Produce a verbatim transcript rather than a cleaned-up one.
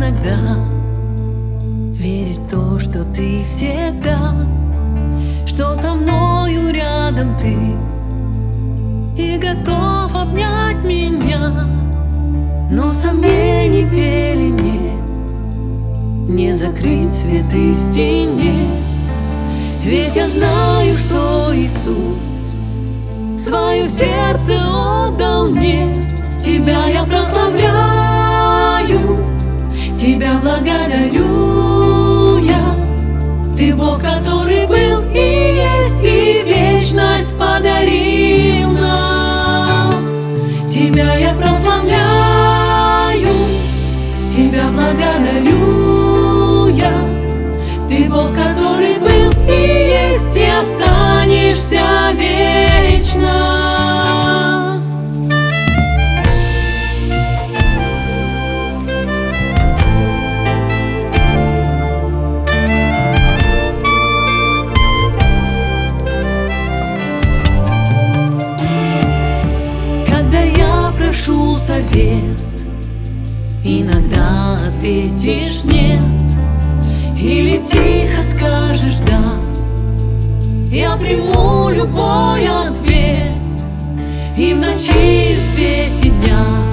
иногда верить в то, что ты всегда, что со мною рядом ты и готов обнять меня. Но сомнений пелене не закрыть свет истине, ведь я знаю, что Иисус свое сердце отдал мне. Тебя я прославляю, Тебя благодарю я. Ты Бог, который был и есть, и вечность подарил нам. Тебя я прославляю, Тебя благодарю я. Ты Бог, который был и есть, и останешься вечно. Когда я прошу совет, иногда ответишь нет, или тихо скажешь да, я приму любой ответ. И в ночи, и в свете дня